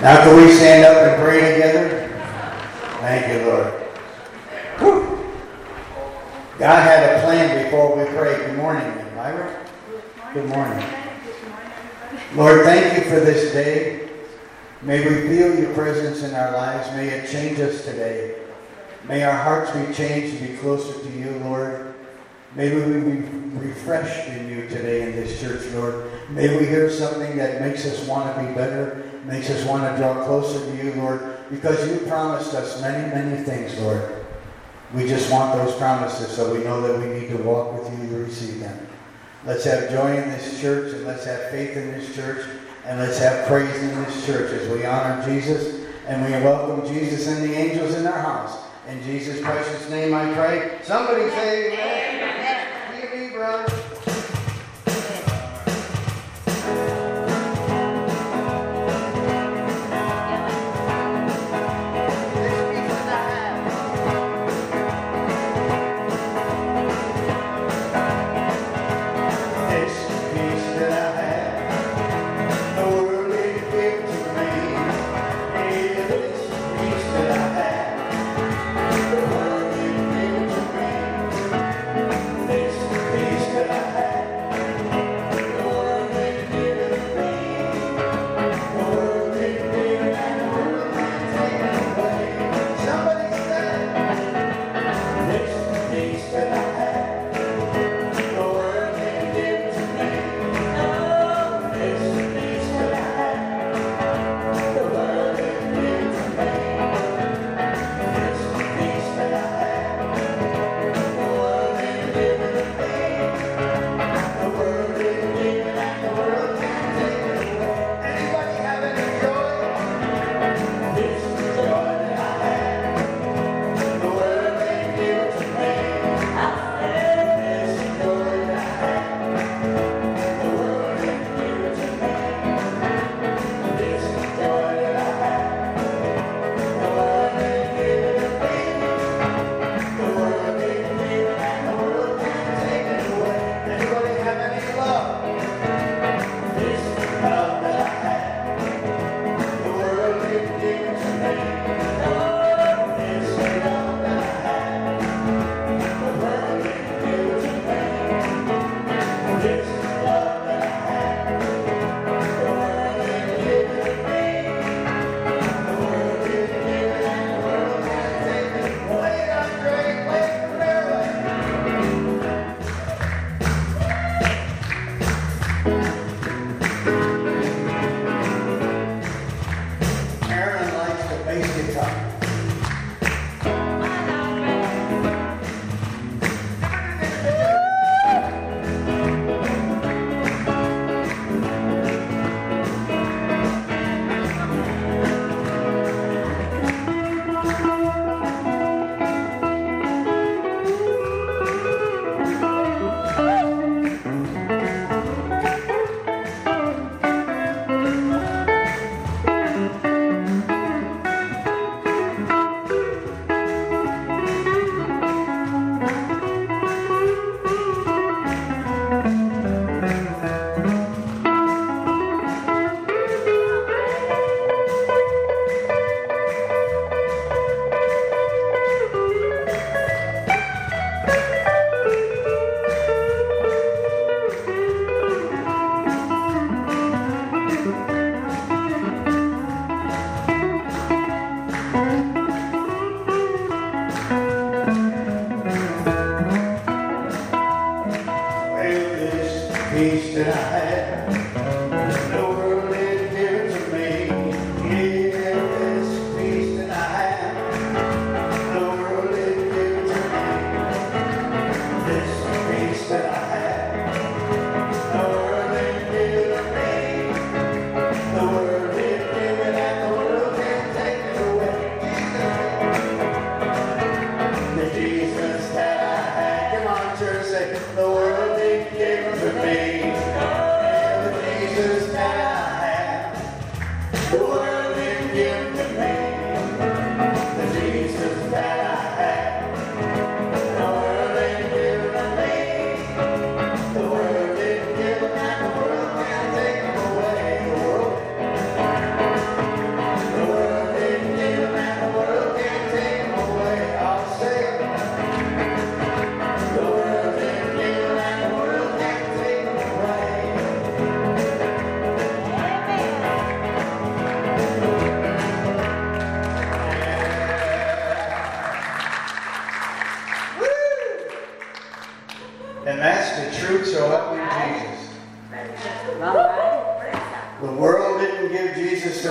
Now can we stand up and pray together? Thank you, Lord. Whew. God had a plan before we pray. Good morning, Myra. Good morning. Lord, thank you for this day. May we feel your presence in our lives. May it change us today. May our hearts be changed to be closer to you, Lord. May we be refreshed in you today in this church, Lord. May we hear something that makes us want to be better, makes us want to draw closer to you, Lord, because you promised us many, many things, Lord. We just want those promises, so we know that we need to walk with you to receive them. Let's have joy in this church, and let's have faith in this church, and let's have praise in this church as we honor Jesus, and we welcome Jesus and the angels in our house. In Jesus' precious name I pray. Somebody say amen. Hear me, brother.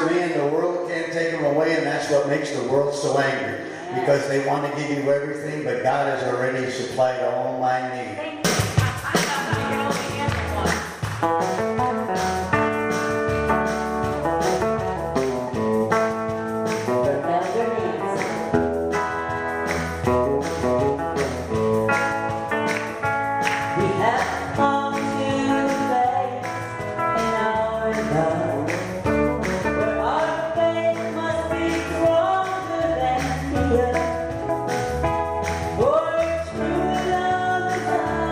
to me, and the world can't take them away, and that's what makes the world so angry. Because they want to give you everything, but God has already supplied all my needs. For true love is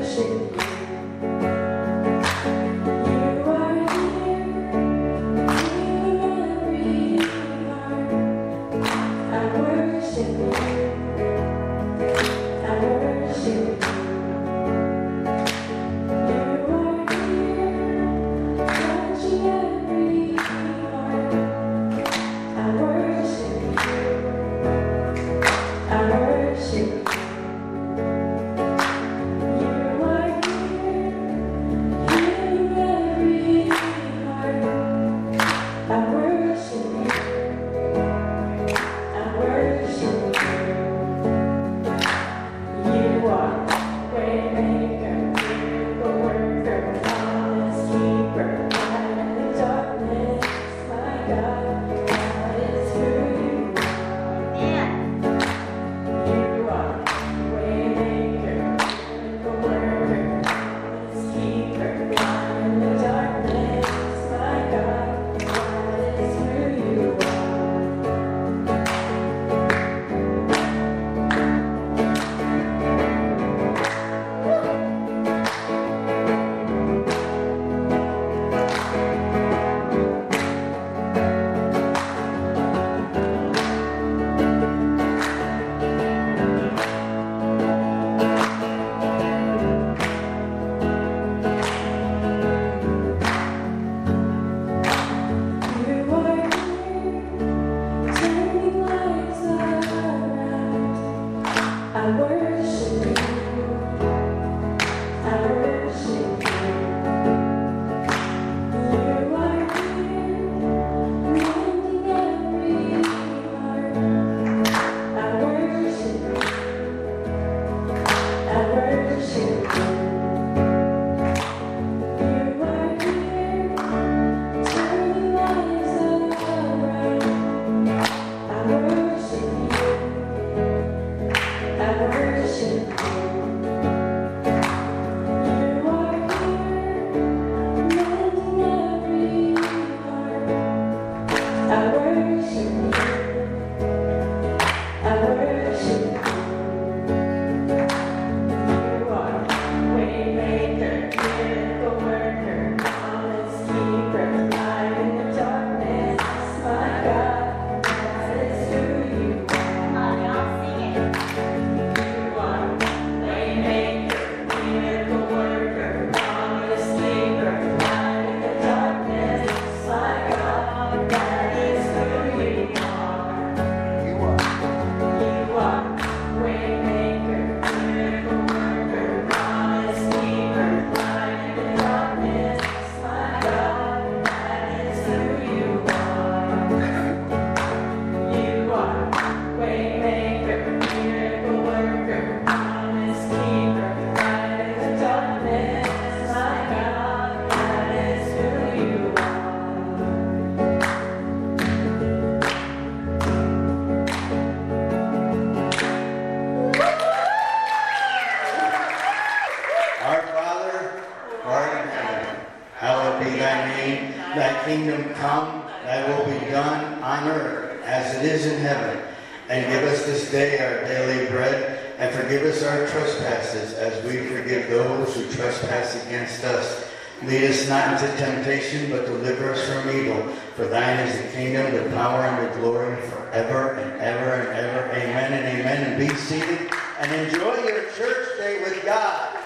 kingdom come, thy will be done on earth as it is in heaven. And give us this day our daily bread, and forgive us our trespasses as we forgive those who trespass against us. Lead us not into temptation, but deliver us from evil. For thine is the kingdom, the power, and the glory forever and ever and ever. Amen and amen. And be seated and enjoy your church day with God.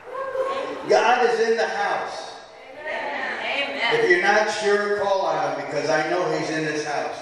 God is in the house. Amen. If you're not sure, call on him, because I know he's in this house.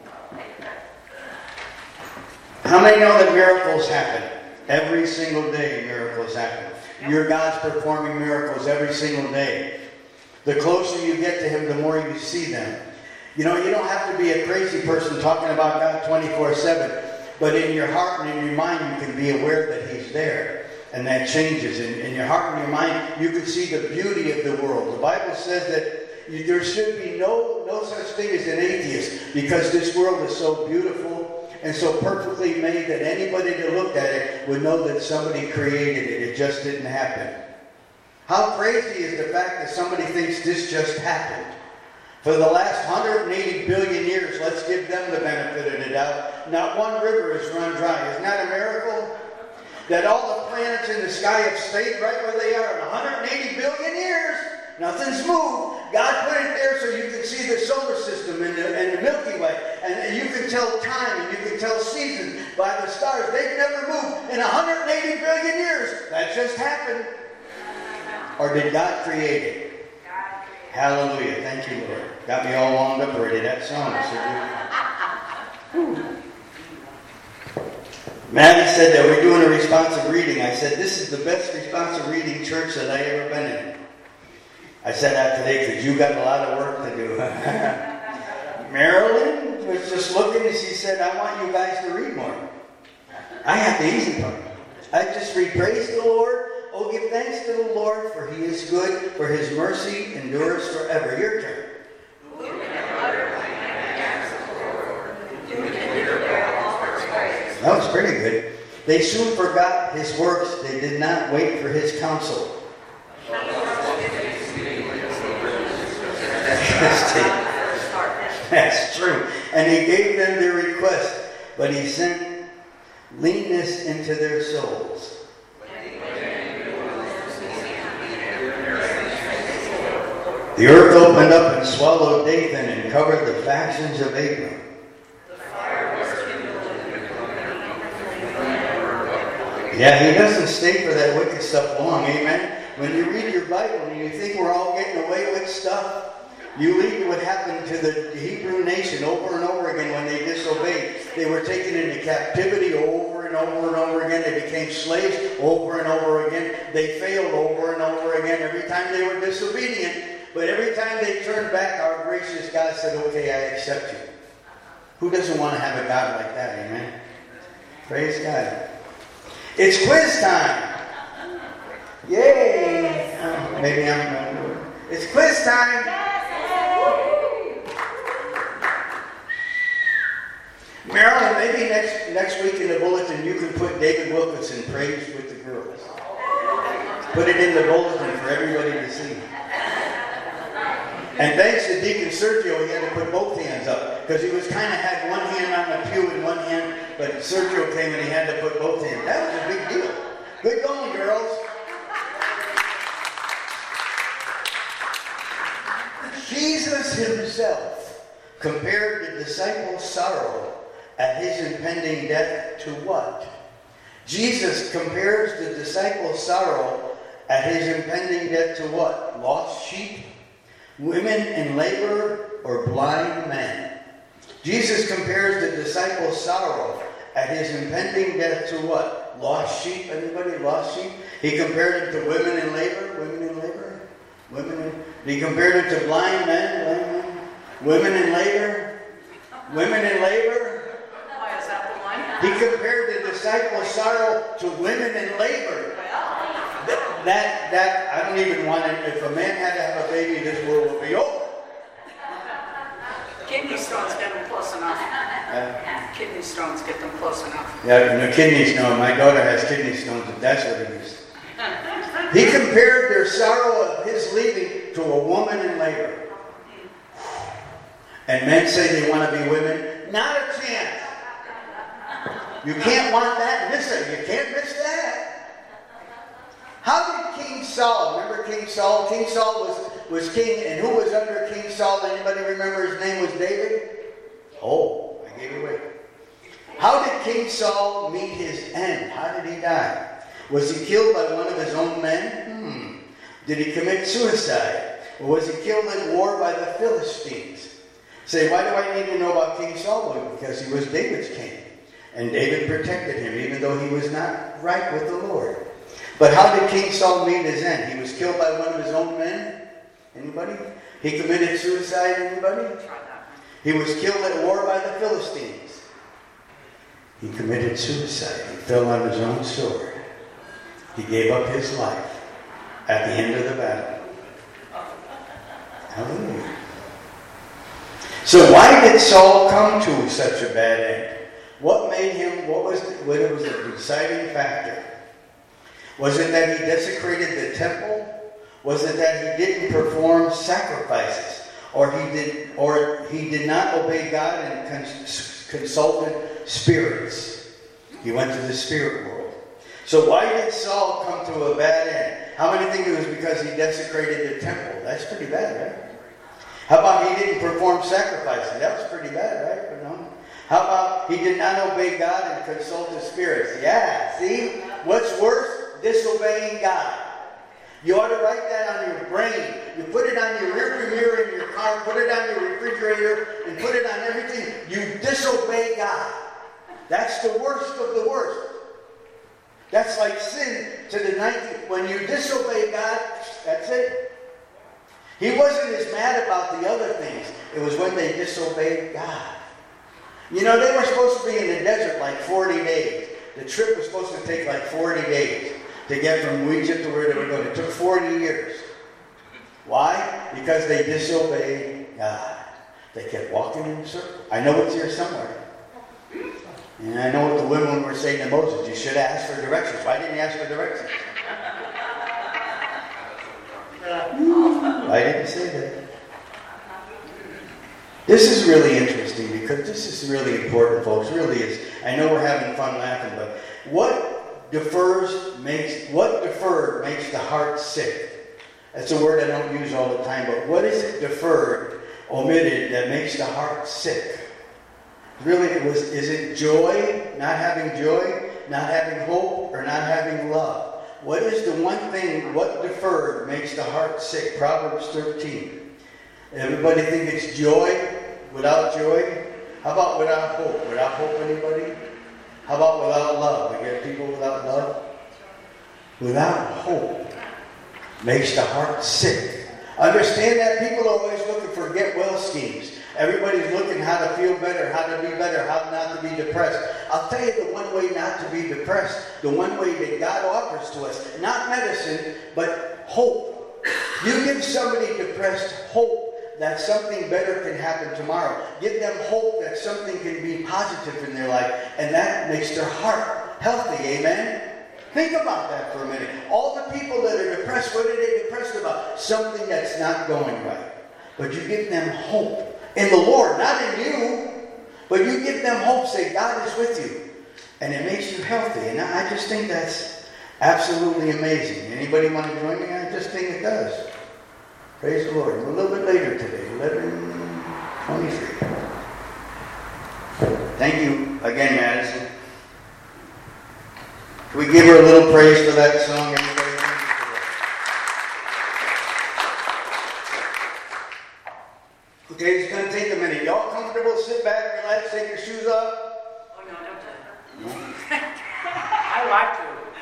How many know that miracles happen? Every single day miracles happen. Your God's performing miracles every single day. The closer you get to him, the more you see them. You know, you don't have to be a crazy person talking about God 24/7. But in your heart and in your mind, you can be aware that he's there. And that changes. In your heart and your mind, you can see the beauty of the world. The Bible says that there should be no such thing as an atheist, because this world is so beautiful and so perfectly made that anybody that looked at it would know that somebody created it. It just didn't happen. How crazy is the fact that somebody thinks this just happened? For the last 180 billion years, let's give them the benefit of the doubt, not one river has run dry. Isn't that a miracle? that all the planets in the sky have stayed right where they are in 180 billion years. Nothing's moved. God put it there so you can see the solar system and the Milky Way. And you can tell time and you can tell seasons by the stars. They've never moved in 180 billion years. That just happened. Or did God create it? Hallelujah. Thank you, Lord. Got me all wound up already. That song is so good. Maddie said that we're doing a responsive reading. I said, this is the best responsive reading church that I ever been in. I said that today because you got a lot of work to do. Marilyn was just looking and she said, I want you guys to read more. I have the easy part. I just read, praise the Lord. Oh, give thanks to the Lord, for he is good, for his mercy endures forever. Your turn. That was pretty good. They soon forgot his works. They did not wait for his counsel. That's true. And he gave them their request, but he sent leanness into their souls. The earth opened up and swallowed Dathan and covered the factions of Abram. Yeah, he doesn't stay for that wicked stuff long, amen? When you read your Bible and you think we're all getting away with stuff, you read what happened to the Hebrew nation over and over again when they disobeyed. They were taken into captivity over and over and over again. They became slaves over and over again. They failed over and over again every time they were disobedient. But every time they turned back, our gracious God said, okay, I accept you. Who doesn't want to have a God like that, amen? Praise God. It's quiz time. Yay. Oh, maybe I'm going to. It's quiz time. Marilyn, maybe next week in the bulletin you can put David Wilkinson praise with the girls. Put it in the bulletin for everybody to see. And thanks to Deacon Sergio, he had to put both hands up because he was kind of had one hand on the pew and one hand, but Sergio came and he had to put both hands. That was a big deal. Good going, girls. Jesus himself compared the disciples' sorrow at his impending death to what? Jesus compares the disciples' sorrow at his impending death to what? Lost sheep? Women in labor, or blind men? Jesus compares the disciples' sorrow at his impending death to what? Lost sheep? Anybody? Lost sheep? He compared it to women in labor? Women in labor? He compared it to blind men? Women in labor? Women in labor? Why is that the one? He compared the disciples' sorrow to women in labor. That I don't even want it. If a man had to have a baby, this world would be over. Kidney stones get them close enough. Kidney stones get them close enough. Yeah, the kidney stone. My daughter has kidney stones, if that's what it is. He compared their sorrow of his leaving to a woman in labor. And men say they want to be women. Not a chance. You can't want that and miss it. You can't miss that. How did King Saul, remember King Saul? King Saul was king, and who was under King Saul? Anybody remember his name was David? Oh, I gave it away. How did King Saul meet his end? How did he die? Was he killed by one of his own men? Did he commit suicide? Or was he killed in war by the Philistines? Say, why do I need to know about King Saul? Well, because he was David's king. And David protected him, even though he was not right with the Lord. But how did King Saul meet his end? He was killed by one of his own men? Anybody? He committed suicide? Anybody? He was killed at war by the Philistines. He committed suicide. He fell on his own sword. He gave up his life at the end of the battle. Hallelujah. So why did Saul come to such a bad end? What made him, what was the deciding factor? Was it that he desecrated the temple? Was it that he didn't perform sacrifices? Or he did not obey God and consulted spirits? He went to the spirit world. So why did Saul come to a bad end? How many think it was because he desecrated the temple? That's pretty bad, right? How about he didn't perform sacrifices? That was pretty bad, right? But no. How about he did not obey God and consult his spirits? Yeah, see? What's worse? Disobeying God. You ought to write that on your brain. You put it on your rearview mirror in your car, put it on your refrigerator, and put it on everything. You disobey God. That's the worst of the worst. That's like sin to the 90th. When you disobey God, that's it. He wasn't as mad about the other things. It was when they disobeyed God. You know, they were supposed to be in the desert like 40 days. The trip was supposed to take like 40 days to get from Egypt to where they were going. It took 40 years. Why? Because they disobeyed God. They kept walking in a circle. I know it's here somewhere. And I know what the women were saying to Moses. You should have asked for directions. Why didn't you ask for directions? Why didn't you say that? This is really interesting because this is really important, folks. It really is. I know we're having fun laughing, but what deferred makes the heart sick? That's a word I don't use all the time, but what is it deferred, omitted, that makes the heart sick? Really, is it joy, not having joy, not having hope, or not having love? What is the one thing, what deferred makes the heart sick? Proverbs 13. Everybody think it's joy without joy? How about without hope? Without hope, anybody? How about without love? We get people without love? Without hope makes the heart sick. Understand that people are always looking for get-well schemes. Everybody's looking how to feel better, how to be better, how not to be depressed. I'll tell you the one way not to be depressed, the one way that God offers to us, not medicine, but hope. You give somebody depressed hope that something better can happen tomorrow. Give them hope that something can be positive in their life, and that makes their heart healthy, amen? Think about that for a minute. All the people that are depressed, what are they depressed about? Something that's not going right. But you give them hope. In the Lord, not in you, but you give them hope, say, God is with you. And it makes you healthy. And I just think that's absolutely amazing. Anybody want to join me? I just think it does. Praise the Lord. We're a little bit later today, 11:23. Thank you again, Madison. Can we give her a little praise for that song, everybody? Okay, it's going to take a minute. Y'all comfortable? Sit back, relax, take your shoes off. Oh, no, don't. I like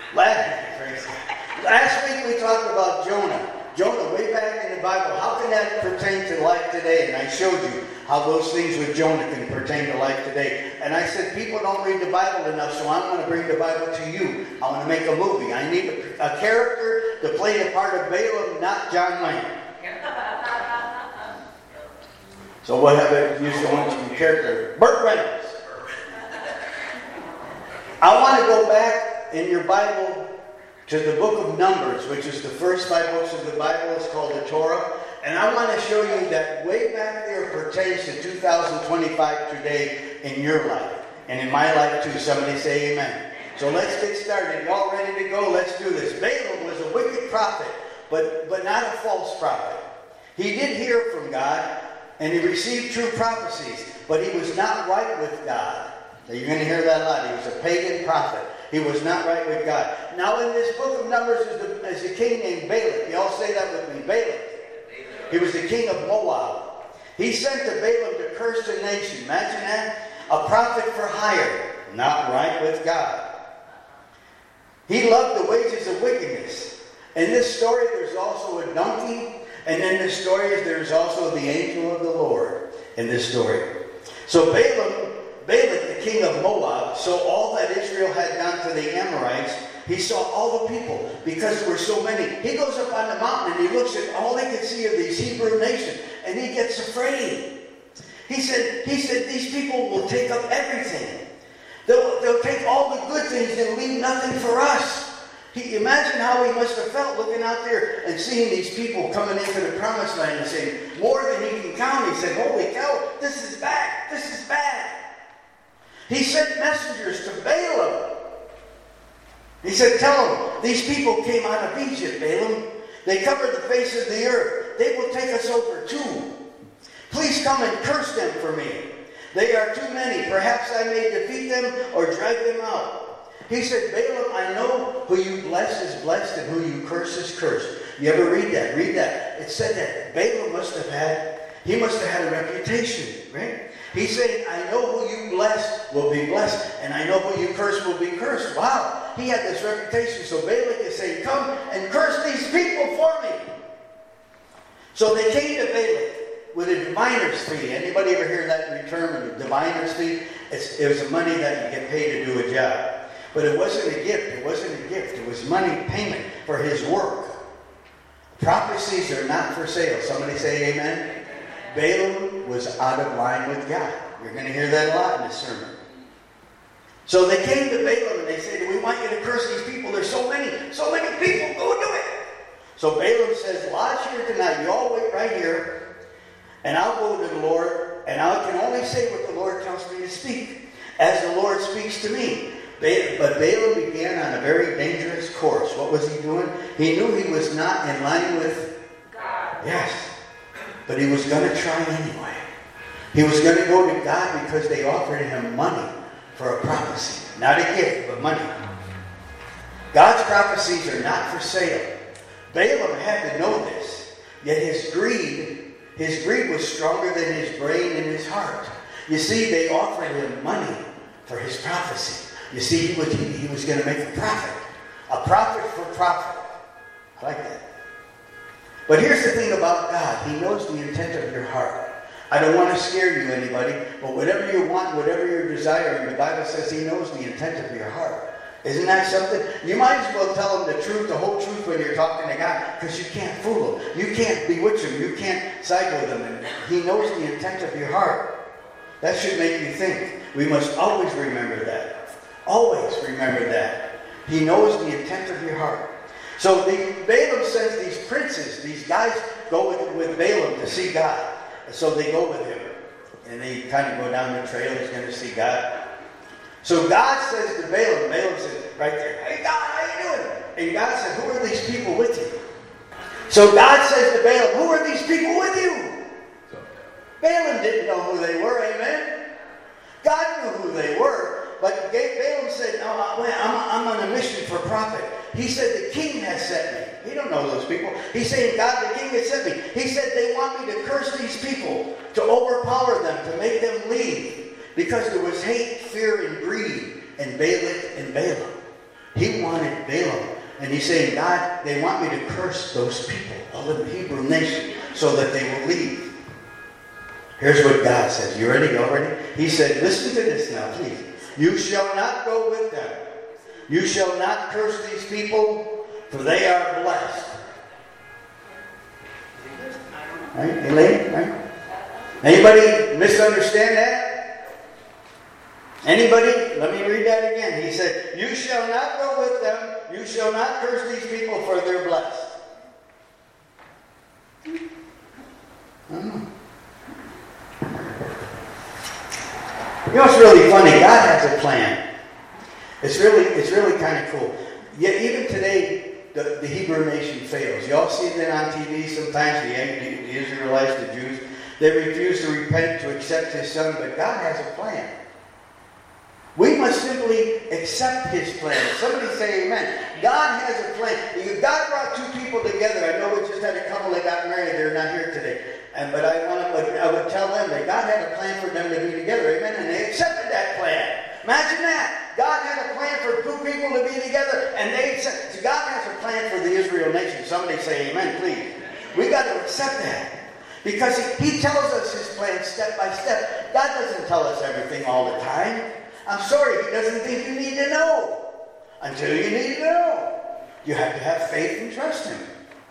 to. Last week we talked about Jonah. Jonah, way back in the Bible. How can that pertain to life today? And I showed you how those things with Jonah can pertain to life today. And I said, people don't read the Bible enough, so I'm going to bring the Bible to you. I want to make a movie. I need a character to play the part of Balaam, not John Wayne. So what have I used to want to be character? Burt Reynolds. I want to go back in your Bible to the book of Numbers, which is the first 5 books of the Bible. It's called the Torah. And I want to show you that way back there pertains to 2025 today in your life. And in my life too. Somebody say amen. So let's get started. Y'all ready to go? Let's do this. Balaam was a wicked prophet, but not a false prophet. He did hear from God, and he received true prophecies, but he was not right with God. Now, you're going to hear that a lot. He was a pagan prophet. He was not right with God. Now, in this book of Numbers is a king named Balak. You all say that with me. Balak. He was the king of Moab. He sent to Balaam to curse the nation. Imagine that. A prophet for hire. Not right with God. He loved the wages of wickedness. In this story, there's also a donkey. And in this story, there's also the angel of the Lord in this story. So Balak, the king of Moab, saw all that Israel had done to the Amorites. He saw all the people because there were so many. He goes up on the mountain and he looks at all they could see of these Hebrew nations, and he gets afraid. He said, these people will take up everything. They'll take all the good things and leave nothing for us. Imagine how he must have felt looking out there and seeing these people coming into the promised land and saying, more than he can count. He said, holy cow, this is bad. This is bad. He sent messengers to Balaam. He said, tell them, these people came out of Egypt, Balaam. They covered the face of the earth. They will take us over too. Please come and curse them for me. They are too many. Perhaps I may defeat them or drive them out. He said, Balaam, I know who you bless is blessed and who you curse is cursed. You ever read that? Read that. It said that Balaam must have had a reputation, right? He's saying, I know who you bless will be blessed, and I know who you curse will be cursed. Wow, he had this reputation. So Balak is saying, come and curse these people for me. So they came to Balak with a diviner's fee. Anybody ever hear that term, a diviner's fee? It was the money that you get paid to do a job. But it wasn't a gift. It wasn't a gift. It was money payment for his work. Prophecies are not for sale. Somebody say amen. Balaam was out of line with God. You're going to hear that a lot in this sermon. So they came to Balaam and they said, we want you to curse these people. There's so many people. Go do it. So Balaam says, lodge here tonight. You all wait right here. And I'll go to the Lord. And I can only say what the Lord tells me to speak, as the Lord speaks to me. But Balaam began on a very dangerous course. What was he doing? He knew he was not in line with God. Yes. But he was going to try anyway. He was going to go to God because they offered him money for a prophecy. Not a gift, but money. God's prophecies are not for sale. Balaam had to know this. Yet his greed was stronger than his brain and his heart. You see, they offered him money for his prophecy. You see, he was going to make a profit. A profit for profit. I like that. But here's the thing about God. He knows the intent of your heart. I don't want to scare you, anybody, but whatever you want, whatever you're desiring, the Bible says he knows the intent of your heart. Isn't that something? You might as well tell him the truth, the whole truth when you're talking to God, because you can't fool him. You can't bewitch him. You can't side with him. And he knows the intent of your heart. That should make you think. We must always remember that. Always remember that. He knows the intent of your heart. So Balaam sends these princes, these guys go with Balaam to see God. So they go with him. And they kind of go down the trail. He's going to see God. So God says to Balaam says right there, hey God, how you doing? And God said, who are these people with you? So God says to Balaam, who are these people with you? Balaam didn't know who they were, amen? God knew who they were. But Balaam said, no, I'm on a mission for profit. He said, the king has sent me. He don't know those people. He's saying, God, the king has sent me. He said, they want me to curse these people, to overpower them, to make them leave. Because there was hate, fear, and greed in Balak and Balaam. He wanted Balaam. And he's saying, God, they want me to curse those people, all of the Hebrew nation, so that they will leave. Here's what God says. You ready? Y'all ready? He said, listen to this now, please. You shall not go with them. You shall not curse these people, for they are blessed. Right? Elaine? Right? Anybody misunderstand that? Anybody? Let me read that again. He said, you shall not go with them. You shall not curse these people, for they're blessed. You know, it's really funny. God has a plan. It's really kind of cool. Yet even today, the Hebrew nation fails. You all see that on TV sometimes, the Israelites, the Jews, they refuse to repent, to accept his son, but God has a plan. We must simply accept his plan. Somebody say amen. God has a plan. God brought two people together. I know we just had a couple that got married. They're not here today. But I would tell them that God had a plan for them to be together. Amen. And they accepted that plan. Imagine that. God had a plan for two people to be together, and they accepted. So God has a plan for the Israel nation. Somebody say amen, please. We got to accept that. Because he tells us his plan step by step. God doesn't tell us everything all the time. I'm sorry, he doesn't think you need to know until you need to know. You have to have faith and trust him.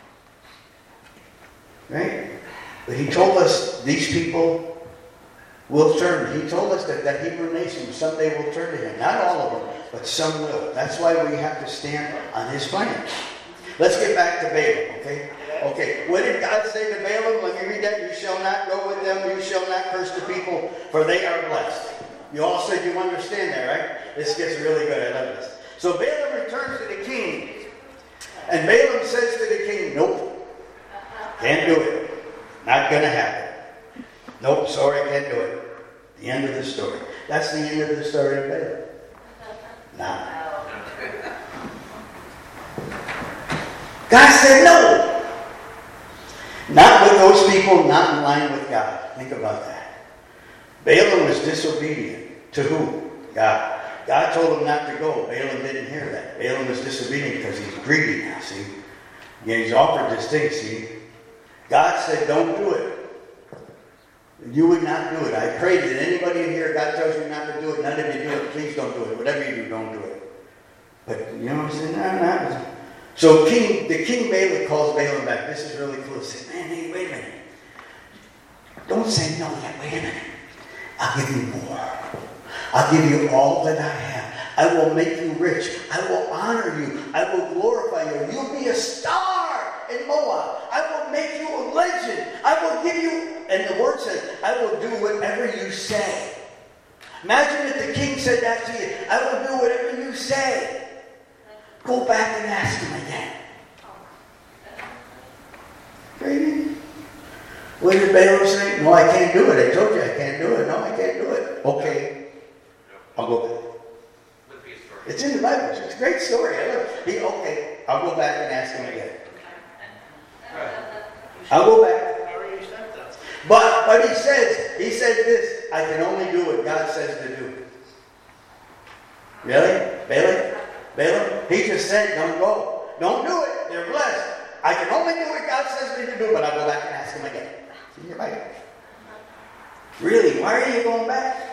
Right? But he told us these people will turn. He told us that that Hebrew nation someday will turn to him. Not all of them, but some will. That's why we have to stand on his plan. Let's get back to Balaam, okay? Okay, what did God say to Balaam? Let me read that. You shall not go with them. You shall not curse the people, for they are blessed. You all said you understand that, right? This gets really good. I love this. So Balaam returns to the king. And Balaam says to the king, nope, can't do it. Not going to happen. Nope, sorry, can't do it. The end of the story. That's the end of the story of Balaam. Nah. God said no. Not with those people, not in line with God. Think about that. Balaam was disobedient. To who? God. God told him not to go. Balaam didn't hear that. Balaam was disobedient because he's greedy now, see? Yeah, he's offered this thing, see? God said, don't do it. You would not do it. I pray that anybody in here, God tells you not to do it, none of you do it, please don't do it. Whatever you do, don't do it. But, you know what I'm saying? No. So the king Balak calls Balaam back. This is really cool. He said, man, hey, wait a minute. Don't say no yet. Wait a minute. I'll give you more. I'll give you all that I have. I will make you rich. I will honor you. I will glorify you. You'll be a star in Moab. I will make you a legend. I will give you, and the word says, I will do whatever you say. Imagine if the king said that to you. I will do whatever you say. Go back and ask him again. Crazy. What did Balaam say? No, I can't do it. I told you I can't do it. No, I can't do it. Okay. I'll go back. It's in the Bible. It's a great story. Okay, I'll go back and ask him again. I'll go back. But he said this, I can only do what God says to do. Really? Balaam? He just said, don't go. Don't do it. They're blessed. I can only do what God says me to do, but I'll go back and ask him again. See your Bible. Really? Why are you going back?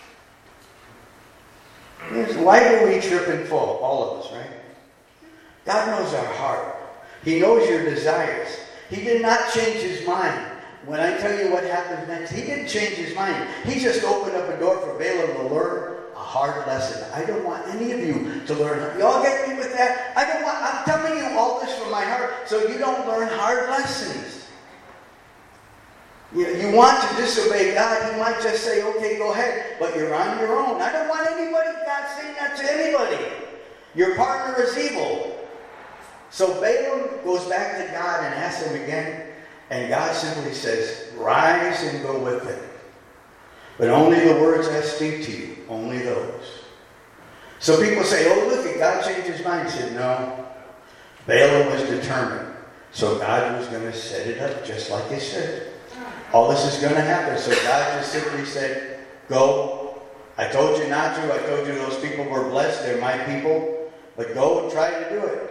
Why do we trip and fall? All of us, right? God knows our heart. He knows your desires. He did not change his mind. When I tell you what happens next, he didn't change his mind. He just opened up a door for Balaam to learn a hard lesson. I don't want any of you to learn. Y'all get me with that? I'm telling you all this from my heart so you don't learn hard lessons. You want to disobey God, he might just say, okay, go ahead, but you're on your own. I don't want anybody, God, saying that to anybody. Your partner is evil. So Balaam goes back to God and asks him again, and God simply says, rise and go with him. But only the words I speak to you, only those. So people say, oh, look, God changed his mind. He said, no. Balaam was determined. So God was going to set it up just like he said. All this is going to happen. So God just simply said, go. I told you not to. I told you those people were blessed. They're my people. But go and try to do it.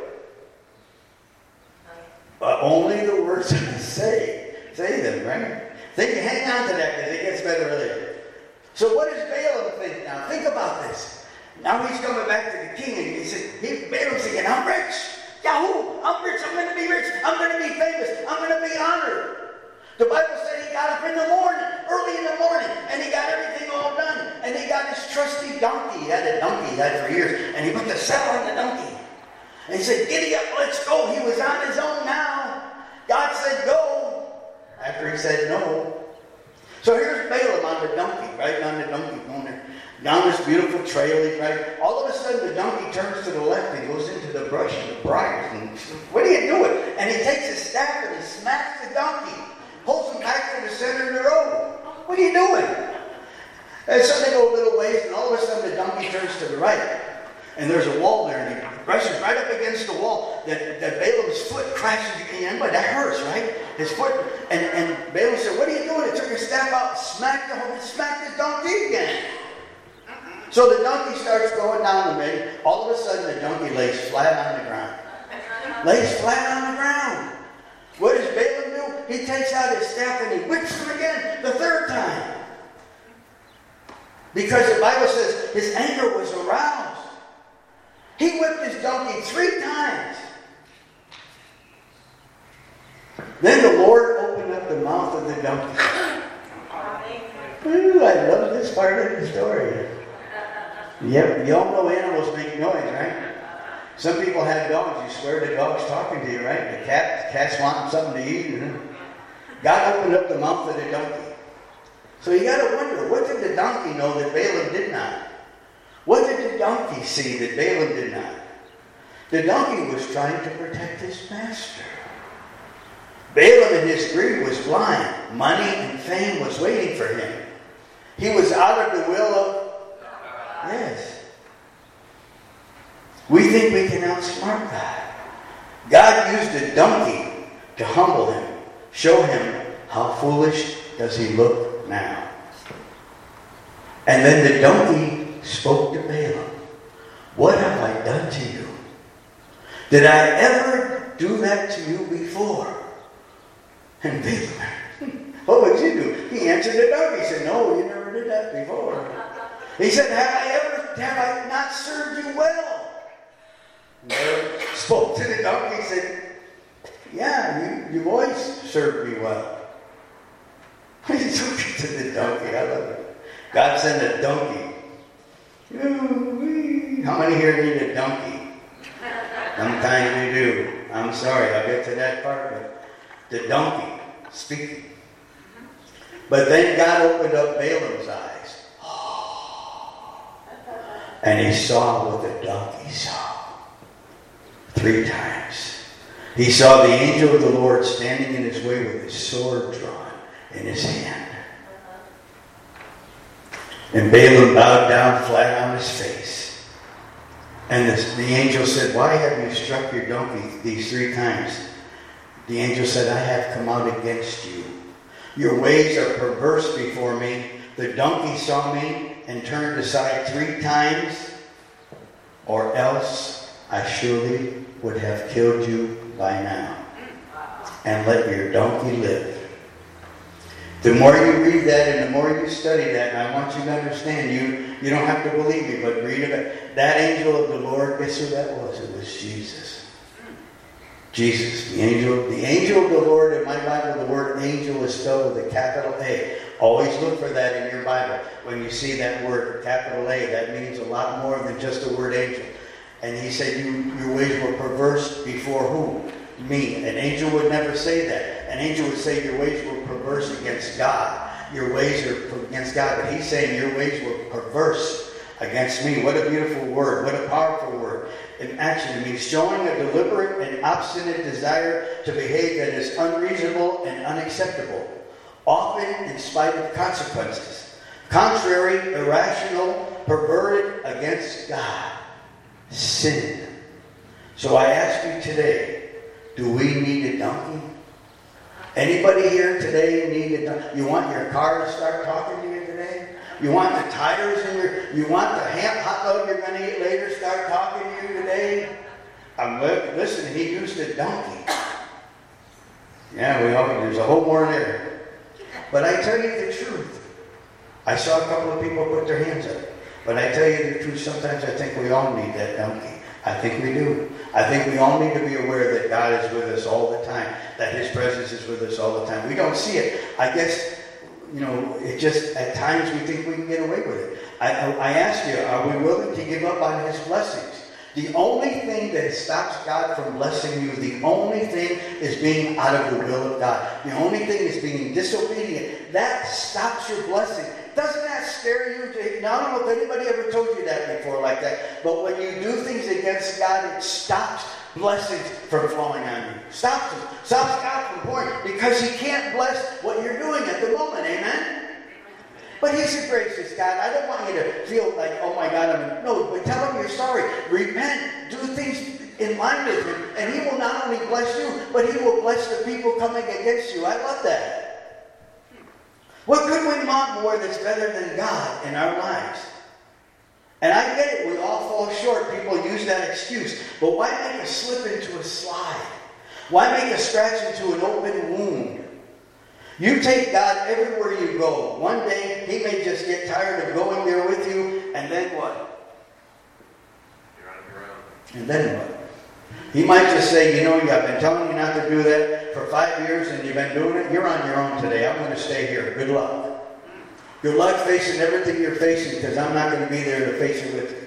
But only the words I say them, right? Hang on to that because it gets better later. So what does Balaam think now? Think about this. Now he's coming back to the king and he said, Balaam's thinking, I'm rich. Yahoo! I'm rich. I'm going to be rich. I'm going to be famous. I'm going to be honored. The Bible said he got up in the morning, early in the morning, and he got everything all done. And he got his trusty donkey. He had a donkey he had for years. And he put the saddle on the donkey. And he said, giddy up, let's go. He was on his own now. God said, go. After he said no. So here's Balaam on the donkey, right? On the donkey going there. Down this beautiful trail, right? All of a sudden the donkey turns to the left and goes into the brush and the briars. And what are you doing? And he takes his staff and he smacks the donkey. Pulls him back to the center of the road. What are you doing? And so they go a little ways, and all of a sudden the donkey turns to the right. And there's a wall there, and he brushes right up against the wall. That Balaam's foot crashes again, but that hurts, right? His foot, and Balaam said, what are you doing? He took his staff out, smacked the donkey again. So the donkey starts going down the middle. All of a sudden the donkey lays flat on the ground. Lays flat on the ground. What does Balaam do? He takes out his staff and he whips him again the third time. Because the Bible says his anger was aroused. He whipped his donkey 3 times. Then the Lord opened up the mouth of the donkey. Ooh, I love this part of the story. Yep, you all know animals make noise, right? Some people have dogs. You swear the dog's talking to you, right? The cat's wanting something to eat. You know? God opened up the mouth of the donkey. So you got to wonder, what did the donkey know that Balaam did not? What did the donkey see that Balaam did not? The donkey was trying to protect his master. Balaam in his greed was blind. Money and fame was waiting for him. He was out of the will of... Yes. We think we can outsmart God. God used a donkey to humble him. Show him how foolish does he look now. And then the donkey spoke to Balaam. What have I done to you? Did I ever do that to you before? And Balaam, what would you do? He answered the donkey. He said, no, you never did that before. He said, have I not served you well? And Balaam spoke to the donkey. He said, yeah, you've always served me well. He took it to the donkey. I love it. God sent a donkey. How many here need a donkey? Sometimes we do. I'm sorry, I'll get to that part, but the donkey speaking. But then God opened up Balaam's eyes. And he saw what the donkey saw. 3 times. He saw the angel of the Lord standing in his way with his sword drawn in his hand. And Balaam bowed down flat on his face. And the angel said, why have you struck your donkey these 3 times? The angel said, I have come out against you. Your ways are perverse before me. The donkey saw me and turned aside 3 times, or else I surely would have killed you by now and let your donkey live. The more you read that and the more you study that, and I want you to understand, you don't have to believe me, but read it. That angel of the Lord, guess who that was? It was Jesus. Jesus, the angel of the Lord. In my Bible, the word angel is spelled with a capital A. Always look for that in your Bible. When you see that word, capital A, that means a lot more than just the word angel. And he said, your ways were perverse before who? Me. An angel would never say that. An angel would say your ways were perverse against God. Your ways are against God. But he's saying your ways were perverse against me. What a beautiful word. What a powerful word. In action, it means showing a deliberate and obstinate desire to behave that is unreasonable and unacceptable, often in spite of consequences. Contrary, irrational, perverted against God. Sin. So I ask you today, do we need a donkey? Anybody here today need a donkey? You want your car to start talking to you today? You want the tires you want the hot dog you're going to eat later start talking to you today? Listen, he used a donkey. Yeah, there's a whole more there. But I tell you the truth. I saw a couple of people put their hands up. But I tell you the truth, sometimes I think we all need that donkey. I think we do. I think we all need to be aware that God is with us all the time, that his presence is with us all the time. We don't see it. I guess, it just, at times we think we can get away with it. I ask you, are we willing to give up on his blessings? The only thing that stops God from blessing you, the only thing is being out of the will of God. The only thing is being disobedient. That stops your blessing. Doesn't that scare you? Now, I don't know if anybody ever told you that before like that. But when you do things against God, it stops blessings from flowing on you. Stops them. Stops God from pouring. Because he can't bless what you're doing at the moment. Amen? But he's a gracious God. I don't want you to feel like, oh my God, no, but tell him you're sorry. Repent. Do things in line with him. And he will not only bless you, but he will bless the people coming against you. I love that. What could we want more that's better than God in our lives? And I get it. We all fall short. People use that excuse. But why make a slip into a slide? Why make a scratch into an open wound? You take God everywhere you go. One day, he may just get tired of going there with you, and then what? You're on your own. And then what? He might just say, I've been telling you not to do that for 5 years, and you've been doing it. You're on your own today. I'm going to stay here. Good luck. Good luck facing everything you're facing, because I'm not going to be there to face it with you.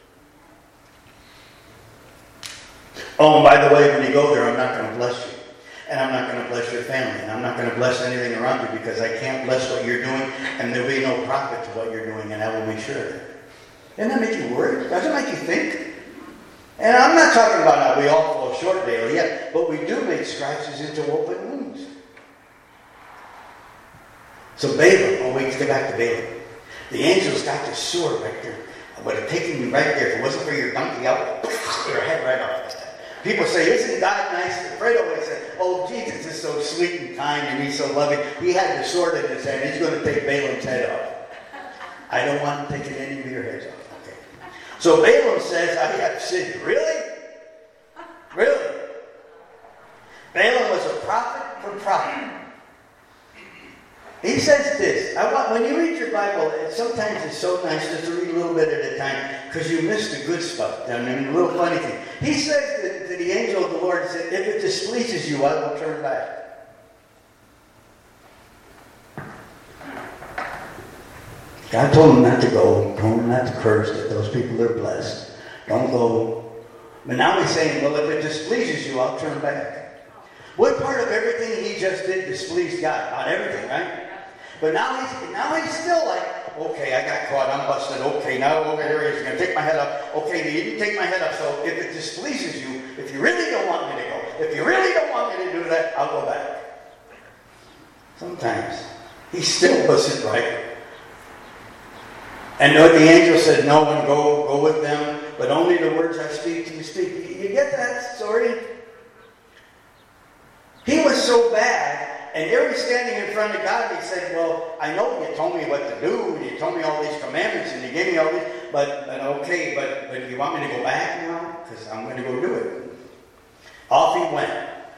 Oh, and by the way, when you go there, I'm not going to bless you. And I'm not going to bless your family. And I'm not going to bless anything around you because I can't bless what you're doing. And there'll be no profit to what you're doing. And I will make sure of it. Doesn't that make you worry? Doesn't it make you think? And I'm not talking about how we all fall short daily, yet, but we do make scratches into open wounds. So Balaam, we get back to Balaam. The angel's got this sword right there. I would have taken you right there. If it wasn't for your donkey, I would have your head right off this time. People say, isn't God nice? Fred always said, oh, Jesus is so sweet and kind and he's so loving. He had the sword in his hand. He's going to take Balaam's head off. I don't want him taking any of your heads off. Okay. So Balaam says, I have sinned. Really? Really? Balaam was a prophet from prophet. He says this. When you read your Bible, sometimes it's so nice just to read a little bit at a time because you miss the good stuff. I mean, a little funny thing. He says to the angel of the Lord, he said, if it displeases you, I will turn back. God told him not to go. Told him not to curse, that those people are blessed. Don't go. But now he's saying, well, if it displeases you, I'll turn back. What part of everything he just did displeased God? Not everything, right? But now he's still like, okay, I got caught, I'm busted. Okay, now over here he's going to take my head up. Okay, he didn't take my head up, so if it displeases you, if you really don't want me to go, if you really don't want me to do that, I'll go back. Sometimes he still wasn't right. And the angel said, no one go with them, but only the words I speak to you speak. You get that story? He was so bad. And there he's standing in front of God, and he said, well, I know you told me what to do, and you told me all these commandments, and you gave me all these, but okay, but you want me to go back now? Because I'm going to go do it. Off he went.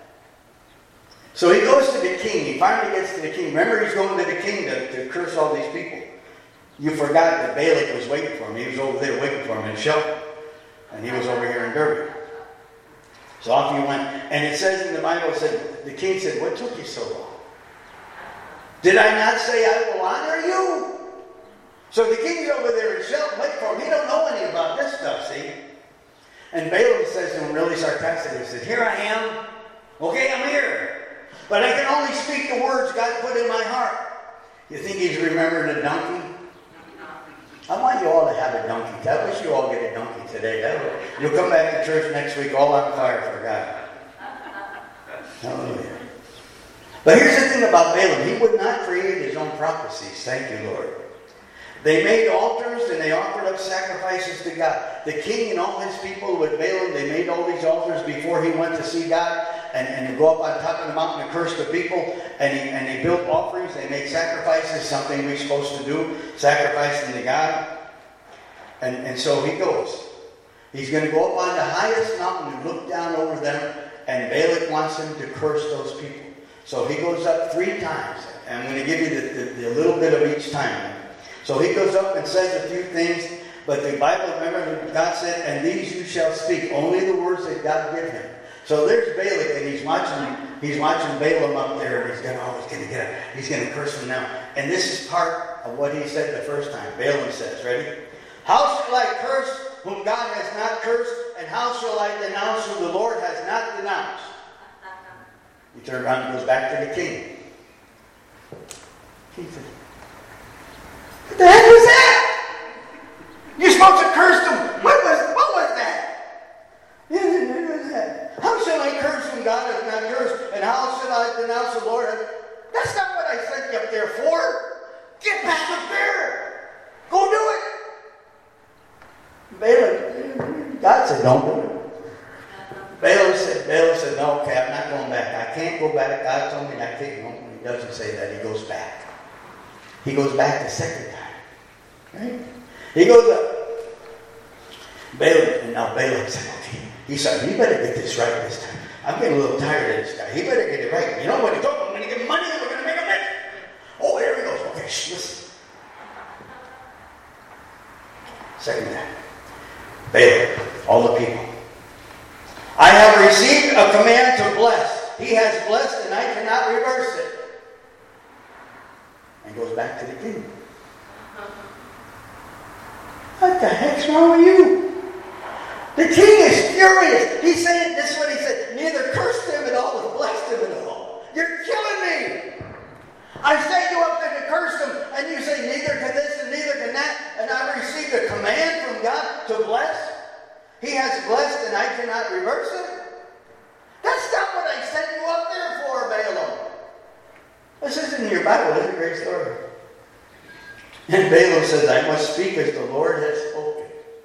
So he goes to the king. He finally gets to the king. Remember, he's going to the king to curse all these people. You forgot that Balak was waiting for him. He was over there waiting for him in Shelton. And he was over here in Derby. So off he went. And it says in the Bible, the king said, what took you so long? Did I not say I will honor you? So the king's over there in Shelton waiting for him. He don't know any about this stuff, see? And Balaam says to him really sarcastically, he says, here I am. Okay, I'm here. But I can only speak the words God put in my heart. You think he's remembered a donkey? I want you all to have a donkey. I wish you all get a donkey today. You'll come back to church next week all on fire for God. Hallelujah. But here's the thing about Balaam. He would not create his own prophecies. Thank you, Lord. They made altars and they offered up sacrifices to God. The king and all his people with Balaam, they made all these altars before he went to see God and to go up on top of the mountain and curse the people. And they built offerings. They made sacrifices, something we're supposed to do, sacrificing to God. And so he goes. He's going to go up on the highest mountain and look down over them. And Balak wants him to curse those people. So he goes up 3 times. And I'm going to give you the little bit of each time. So he goes up and says a few things. But the Bible, remember, God said, and these you shall speak. Only the words that God give him. So there's Balak, and he's watching Balaam up there, and he's going to curse him now. And this is part of what he said the first time. Balaam says, ready? How shall I curse whom God has not cursed, and how shall I denounce whom the Lord has not denounced? He turns around and goes back to the king. He said, what the heck was that? You're supposed to curse them. What was that? What was that? How shall I curse whom God has not cursed, and how shall I denounce the Lord? That's not what I sent you up there for. Get back up there. Go do it. Balaam, God said, don't do it. Balaam said, no, okay, I'm not going back. I can't go back. God told me I can't go. He doesn't say that. He goes back. He goes back the second time. Right? He goes up. Balaam said, okay. He said, you better get this right this time. I'm getting a little tired of this guy. He better get it right. You know what he told him? I'm going to give him money and we're going to make a bet. Oh, there he goes. Okay, listen. Second time. Balaam, all the people. I have received a command to bless. He has blessed and I cannot reverse it. And goes back to the king. What the heck's wrong with you? The king is furious. He's saying, this is what he said, neither cursed him at all nor blessed him at all. You're killing me. I say you up there to curse him, and you say neither can this and neither can that, and I received a command from cannot reverse it. That's not what I sent you up there for, Balaam. This isn't in your Bible. It's a great story. And Balaam says, I must speak as the Lord has spoken.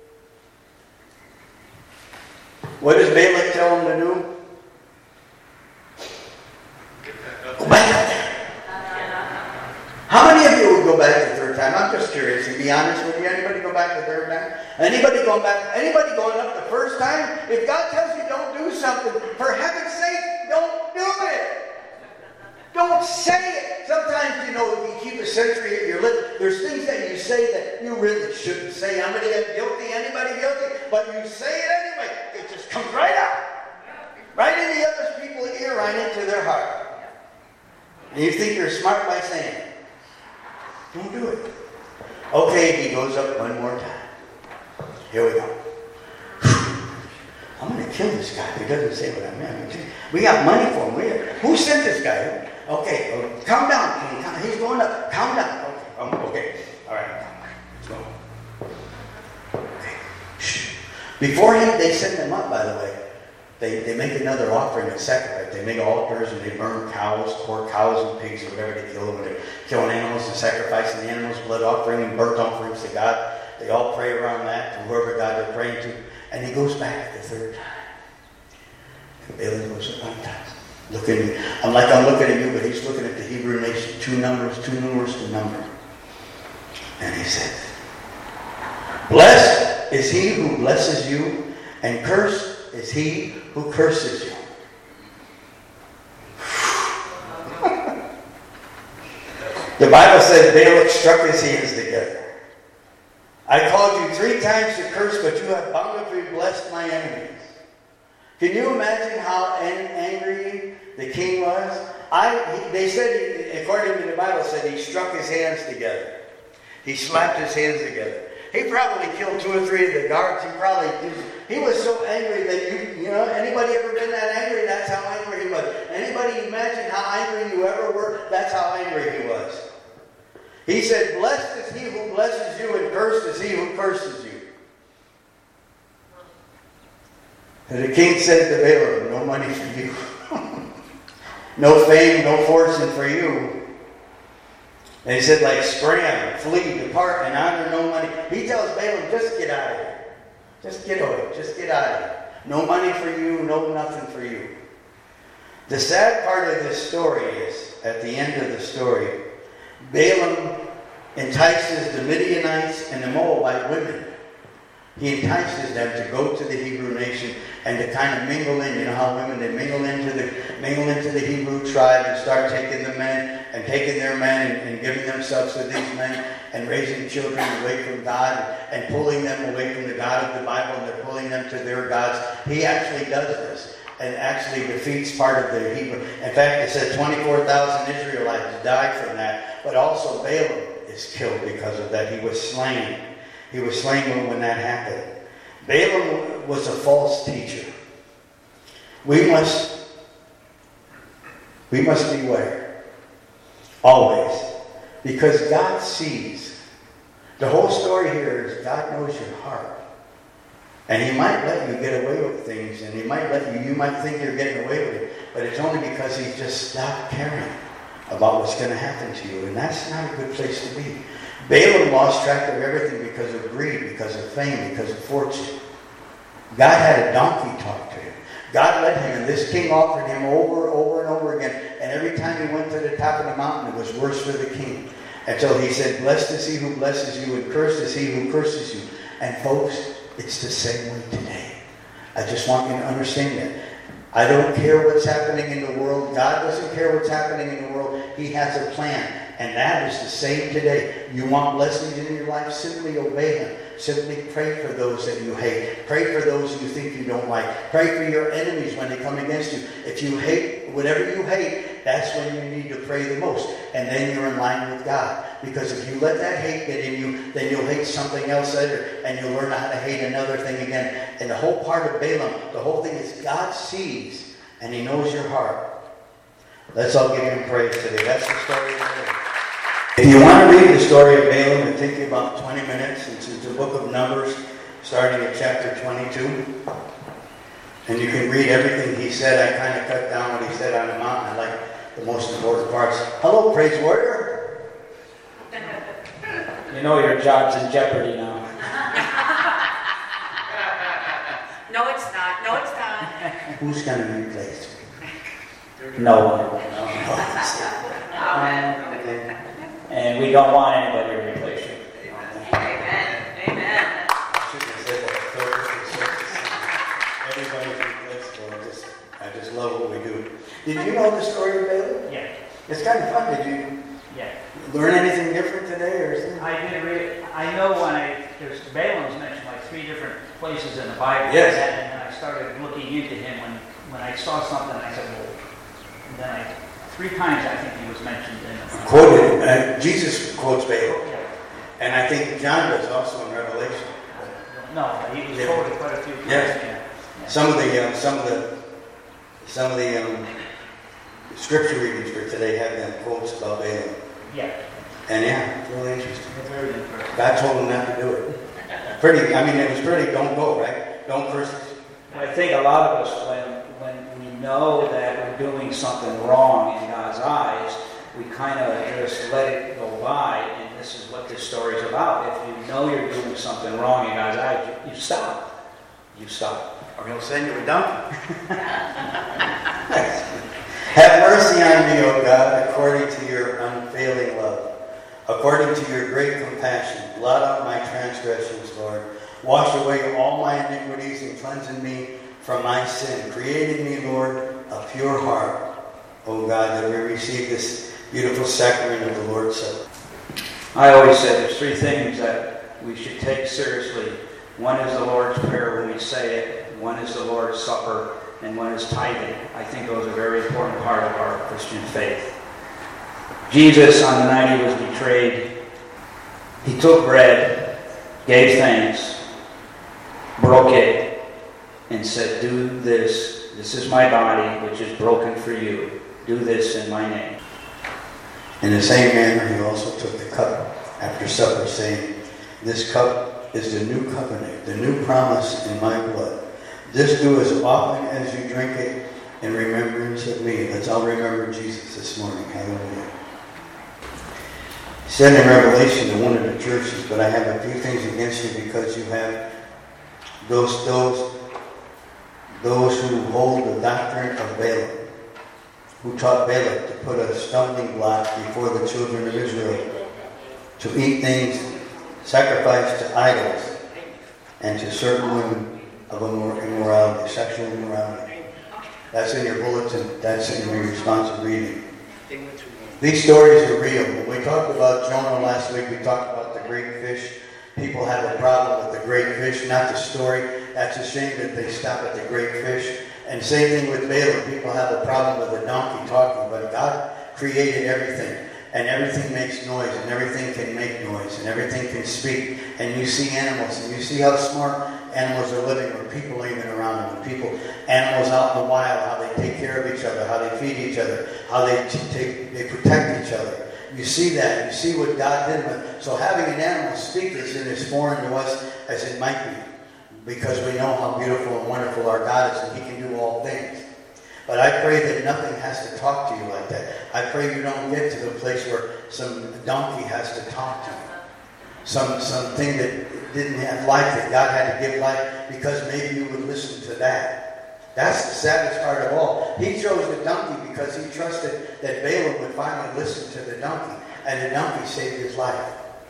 What does Balak tell him to do? Go back up there. How many of you would go back the third time? I'm just curious. To be honest with you, anybody go back the third time? Anybody going back? Anybody going up the first time? If God tells you don't do something, for heaven's sake, don't do it. Don't say it. Sometimes, if you keep a century at your lip, there's things that you say that you really shouldn't say. I'm going to get guilty. Anybody guilty? But you say it anyway. It just comes right out. Right into other people's ear, right into their heart. And you think you're smart by saying it. Don't do it. Okay, he goes up one more time. Here we go. I'm going to kill this guy if he doesn't say what I meant. We got money for him. Who sent this guy? Okay, calm down, King. He's going up. Calm down. Okay. All right. Let's go. Okay. Shh. Before they send them up, by the way, they make another offering of sacrifice. They make altars and they burn cows, poor cows and pigs or whatever they kill. When they kill animals and sacrificing the animals, blood offering and burnt offerings to God. They all pray around that to whoever God they're praying to. And he goes back the third time. And Balaam goes up one time. Look at me. I'm looking at you, but he's looking at the Hebrew nation. Two numbers, too numerous to number. And he said, blessed is he who blesses you, and cursed is he who curses you. The Bible says Balak struck his hands together. I called you 3 times to curse, but you have bountifully blessed my enemies. Can you imagine how angry the king was? They said, according to the Bible, said he struck his hands together. He slapped his hands together. He probably killed 2 or 3 of the guards. He was so angry that anybody ever been that angry? That's how angry he was. Anybody imagine how angry you ever were? That's how angry he was. He said, blessed is he who blesses you, and cursed is he who curses you. And the king said to Balaam, no money for you. No fame, no fortune for you. And he said, like, scram, flee, depart, and honor no money. He tells Balaam, just get out of here. Just get away. Just get out of here. No money for you, no nothing for you. The sad part of this story is, at the end of the story, Balaam entices the Midianites and the Moabite women. He entices them to go to the Hebrew nation and to kind of mingle in. You know how women, they mingle into the Hebrew tribe and start taking the men and taking their men and giving themselves to these men and raising children away from God and pulling them away from the God of the Bible, and they're pulling them to their gods. He actually does this and actually defeats part of the Hebrew. In fact, it said 24,000 Israelites died from that, but also Balaam is killed because of that. He was slain. He was slain when that happened. Balaam was a false teacher. We must beware. Always. Because God sees. The whole story here is God knows your heart. And he might let you get away with things, and he might let you might think you're getting away with it, but it's only because he just stopped caring about what's going to happen to you. And that's not a good place to be. Balaam lost track of everything because of greed, because of fame, because of fortune. God had a donkey talk to him. God led him, and this king offered him over and over again. And every time he went to the top of the mountain, it was worse for the king. Until he said, blessed is he who blesses you, and cursed is he who curses you. And folks, it's the same way today. I just want you to understand that. I don't care what's happening in the world. God doesn't care what's happening in the world. He has a plan. And that is the same today. You want blessings in your life? Simply obey him. Simply pray for those that you hate. Pray for those you think you don't like. Pray for your enemies when they come against you. If you hate, whatever you hate, that's when you need to pray the most. And then you're in line with God. Because if you let that hate get in you, then you'll hate something else later. And you'll learn how to hate another thing again. And the whole part of Balaam, the whole thing is God sees and he knows your heart. Let's all give him praise today. That's the story of Balaam. If you want to read the story of Balaam, it'll take you about 20 minutes. It's the book of Numbers, starting at chapter 22. And you can read everything he said. I kind of cut down what he said on the mountain. I like the most important parts. Hello, praise warrior. You know your job's in jeopardy now. No, it's not. No, it's not. Who's going to replace me? No one. Okay. And we don't want anybody to replace you. Amen. Amen. I shouldn't have said that. Everybody's replaceable. I just love what we do. Did you know the story of Balaam? Yeah. It's kind of fun. Did you Yeah. learn anything different today or something? I did read. I know there's Balaam's mentioned like 3 different places in the Bible. Yes. And then I started looking into him when I saw something. I said, well. And then 3 times I think he was mentioned in the Quoted. Jesus quotes Balaam, Yeah. and I think John does also in Revelation. No, he was Yeah. quoted quite a few times. Yes. Yeah. Some of the scripture readings for today have them quotes about Balaam. Yeah. And yeah, it's really interesting. Very interesting. God told him not to do it. It was pretty, don't go, right? Don't curse. I think a lot of us, when we know that we're doing something wrong in God's eyes, we kind of just let it go by, and this is what this story is about. If you know you're doing something wrong in God's eyes, you stop. You stop. Or he'll send you a donkey. Have mercy on me, O God, according to your unfailing love. According to your great compassion, blot out my transgressions, Lord. Wash away all my iniquities and cleanse me from my sin. Create in me, Lord, a pure heart, O God, that we receive this beautiful sacrament of the Lord's Supper. I always say there's 3 things that we should take seriously. One is the Lord's Prayer when we say it. One is the Lord's Supper. And one is tithing. I think those are a very important part of our Christian faith. Jesus, on the night he was betrayed, he took bread, gave thanks, broke it, and said, do this. This is my body, which is broken for you. Do this in my name. In the same manner, he also took the cup after supper, saying, this cup is the new covenant, the new promise in my blood. This do as often as you drink it in remembrance of me. Let's all remember Jesus this morning. Hallelujah. He said in Revelation to one of the churches, but I have a few things against you because you have those who hold the doctrine of Balaam, who taught Balak to put a stumbling block before the children of Israel, to eat things sacrificed to idols and to certain women of immorality, sexual immorality. That's in your bulletin. That's in your responsive reading. These stories are real. When we talked about Jonah last week, we talked about the great fish. People have a problem with the great fish, not the story. That's a shame that they stop at the great fish. And same thing with Balaam. People have a problem with the donkey talking, but God created everything. And everything makes noise, and everything can make noise, and everything can speak. And you see animals, and you see how smart animals are living when people ain't even around them. Animals out in the wild, how they take care of each other, how they feed each other, how they protect each other. You see that. You see what God did with it. So having an animal speak isn't as foreign to us as it might be, because we know how beautiful and wonderful our God is, and He can do all things. But I pray that nothing has to talk to you like that. I pray you don't get to the place where some donkey has to talk to you. Something that didn't have life, that God had to give life, because maybe you would listen to that. That's the saddest part of all. He chose the donkey because he trusted that Balaam would finally listen to the donkey, and the donkey saved his life.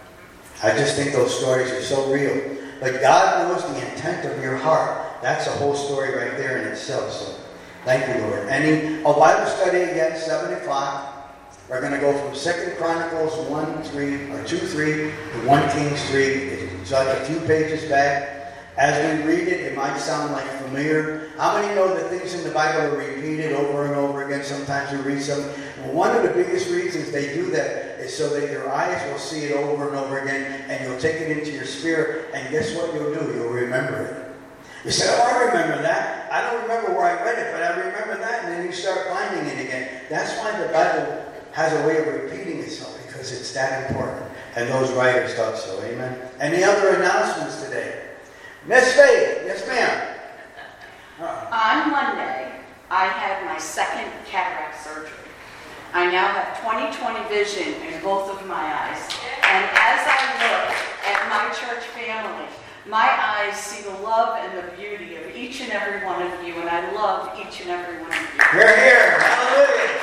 I just think those stories are so real. But God knows the intent of your heart. That's a whole story right there in itself. So thank you, Lord. Bible study again, 7 o'clock. We're going to go from 2 Chronicles 2:3 to 1 Kings 3. It's like a few pages back. As we read it, it might sound like familiar. How many know that things in the Bible are repeated over and over again? Sometimes we read something. Well, one of the biggest reasons they do that is so that your eyes will see it over and over again, and you'll take it into your spirit, and guess what you'll do? You'll remember it. You say, oh, I remember that. I don't remember where I read it, but I remember that, and then you start finding it again. That's why the Bible has a way of repeating itself, because it's that important. And those writers thought so. Amen. Any other announcements today? Miss Faith, yes ma'am. On Monday, I had my second cataract surgery. I now have 20/20 vision in both of my eyes. And as I look at my church family, my eyes see the love and the beauty of each and every one of you, and I love each and every one of you. You're here. Hallelujah.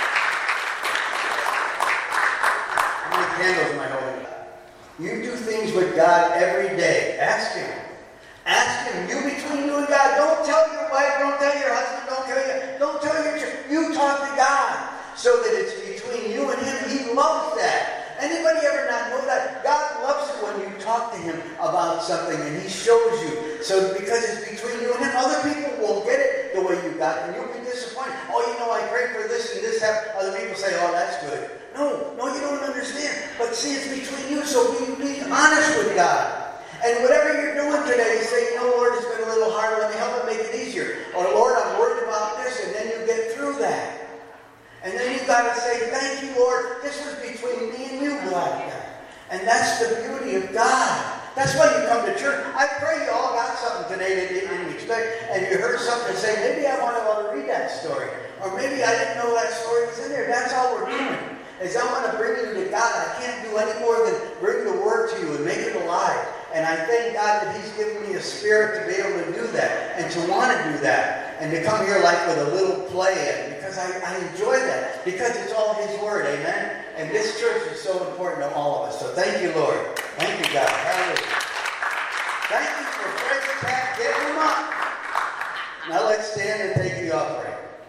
How many candles am I holding? You do things with God every day. Ask Him. Ask Him. You between you and God. Don't tell your wife. Don't tell your husband. Don't tell your church. You talk to God so that it's between you and Him. He loves that. Anybody ever not know that? God loves it when you talk to Him about something and He shows you. So because it's between you and Him, other people won't get it the way you got it. And you'll be disappointed. Oh, I prayed for this and this happened. Other people say, oh, that's good. No, you don't understand. But see, it's between you, so be honest with God. And whatever you're doing today, you say, Lord, it's been a little hard. Let me help it make it easier. Or, Lord, I'm worried about this. And then you get through that. And then you've got to say, thank you, Lord. This was between me and you, God. And that's the beauty of God. That's why you come to church. I pray you all got something today that you didn't expect. And you heard something and say, maybe I want to read that story. Or maybe I didn't know that story was in there. That's all we're doing. Is I want to bring you to God. I can't do any more than bring the Word to you and make it alive. And I thank God that He's given me a spirit to be able to do that and to want to do that and to come here like with a little play because I enjoy that because it's all His Word, amen? And this church is so important to all of us. So thank you, Lord. Thank you, God. Hallelujah. Thank you for praise back. Give them up. Now let's stand and take the offering.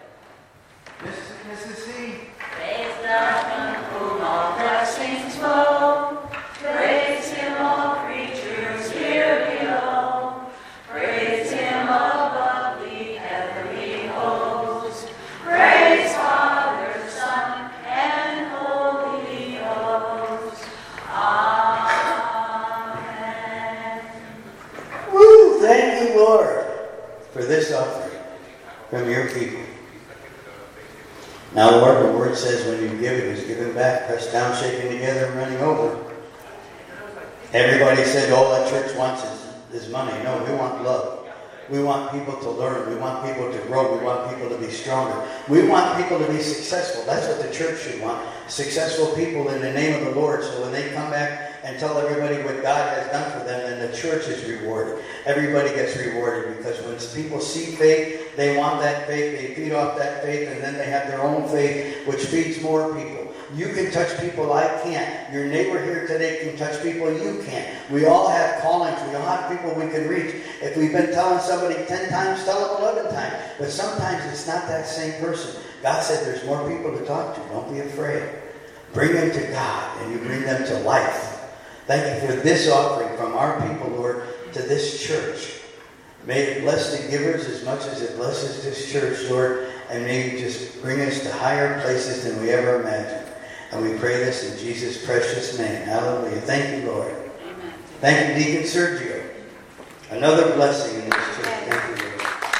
Mrs. C. Praise God from whom all blessings flow. Praise Him, all creatures here below. Praise Him above the heavenly host. Praise Father, Son, and Holy Ghost. Amen. Woo! Thank you, Lord, for this offering from your people. Now, Lord, the Word says when you give it is given back, pressed down, shaken together, and running over. Everybody said all that church wants is money. No, we want love. We want people to learn. We want people to grow. We want people to be stronger. We want people to be successful. That's what the church should want. Successful people in the name of the Lord. So when they come back and tell everybody what God has done for them, then the church is rewarded. Everybody gets rewarded because when people see faith, they want that faith. They feed off that faith, and then they have their own faith, which feeds more people. You can touch people I can't. Your neighbor here today can touch people you can't. We all have callings. We all have people we can reach. If we've been telling somebody 10 times, tell them 11 times. But sometimes it's not that same person. God said there's more people to talk to. Don't be afraid. Bring them to God, and you bring them to life. Thank you for this offering from our people, Lord, to this church. May it bless the givers as much as it blesses this church, Lord, and may you just bring us to higher places than we ever imagined. And we pray this in Jesus' precious name. Hallelujah. Thank you, Lord. Amen. Thank you, Deacon Sergio. Another blessing in this church. Thank you, Lord.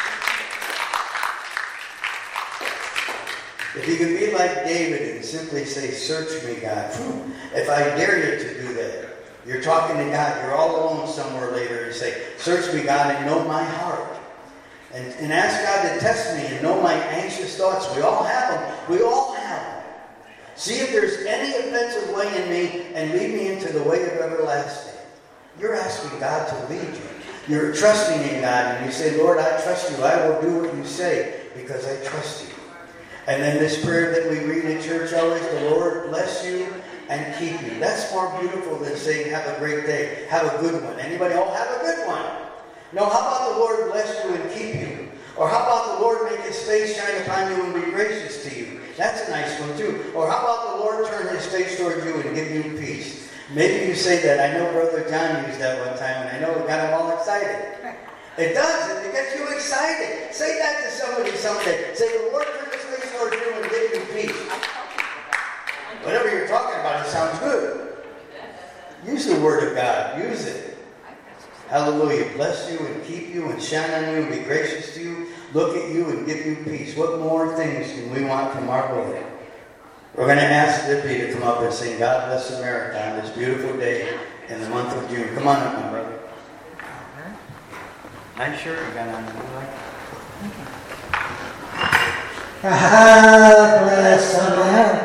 If you can be like David and simply say, search me, God. If I dare you to do that, you're talking to God. You're all alone somewhere later and say, search me, God, and know my heart. And ask God to test me and know my anxious thoughts. We all have them. We all have them. See if there's any offensive way in me and lead me into the way of everlasting. You're asking God to lead you. You're trusting in God and you say, Lord, I trust you. I will do what you say because I trust you. And then this prayer that we read in church always, the Lord bless you and keep you. That's more beautiful than saying have a great day. Have a good one. Anybody? Oh, have a good one. No, how about the Lord bless you and keep you? Or how about the Lord make His face shine upon you and be gracious to you? That's a nice one too. Or how about the Lord turn His face toward you and give you peace? Maybe you say that. I know Brother John used that one time, and I know it got him all excited. It does. It gets you excited. Say that to somebody someday. Say, the Lord turn His face toward you and give you peace. Whatever you're talking about, it sounds good. Use the Word of God. Use it. Hallelujah. Bless you and keep you and shine on you and be gracious to you. Look at you and give you peace. What more things can we want from our Lord? We're going to ask Lippy to come up and sing God Bless America on this beautiful day in the month of June. Come on up, my brother. Nice shirt you got on. You like it? God bless America.